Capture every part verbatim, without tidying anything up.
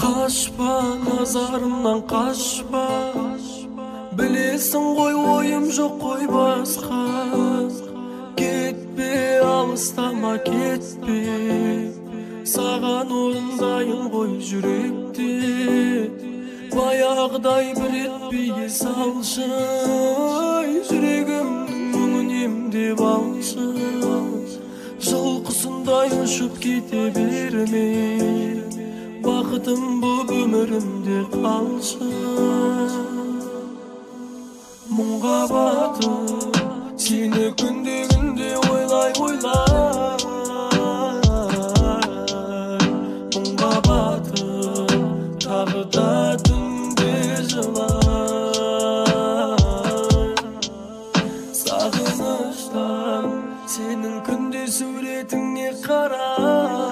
Қашпа, назарымнан қашпа, білесің ғой ойым жоқ қой басқа. Кетпе, алыстама кетпе, саған орындайын ғой жүректе. Баяғыдай бір етпей салшы, жүрегімнің мұңын емдеп алшы. Жылқысындай ұшып кете берме, бақытым бұл өмірімде қалшы. Мұңға батып, сені күнде күнде ойлай ойлай. Мұңға батып, тағы да түнде жылай. Сағыныштан сенің күнде суретіңе қарай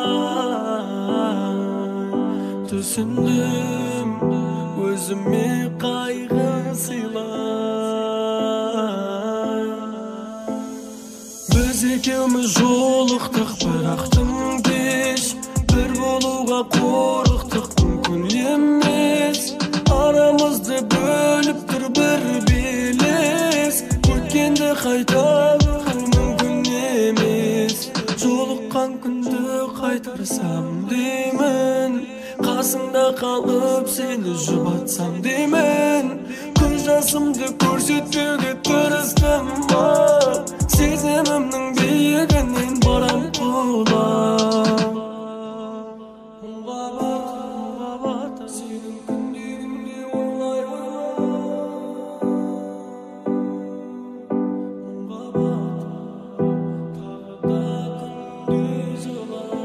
түсіндім, өзіме қайғы сыйлай. Біз екеуміз жолықтық, бірақ тым кеш, бір болуға қорықтық, мүмкін емес. Арамызды бөліп тұр бір белес, өткенді қайтару мүмкін емес. Жолыққан күнді қайтарсам деймін, қасыңда қалып сені жұбатсам деймін. Көз жасымды көрсетпеуге тырыстым, сезімімнің биігінен барам құлап. Мұңға батып, сенің күнде күнде ойлай ойлай. Мұңға батып, тағы да күнде жылай.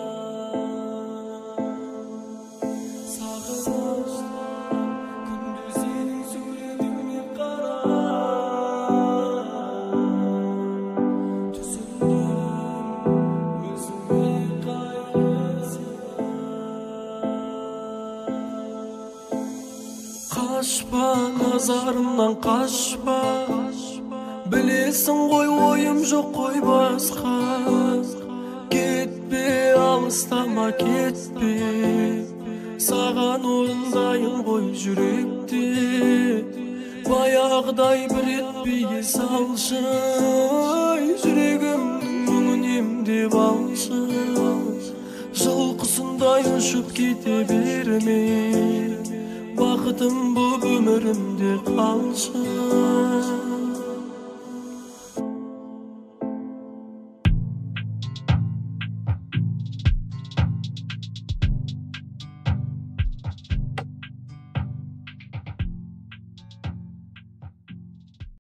Қашпа, назарымнан қашпа, білесің ғой ойым жоқ қой басқа. Кетпе, алыстама кетпе, саған орындайын ғой жүректе. Баяғыдай бір етпей салшы, жүрегімнің мұңын емдеп алшы. Жылқысындай ұшып кете берме, бақытым бұл өмірімде қалшы.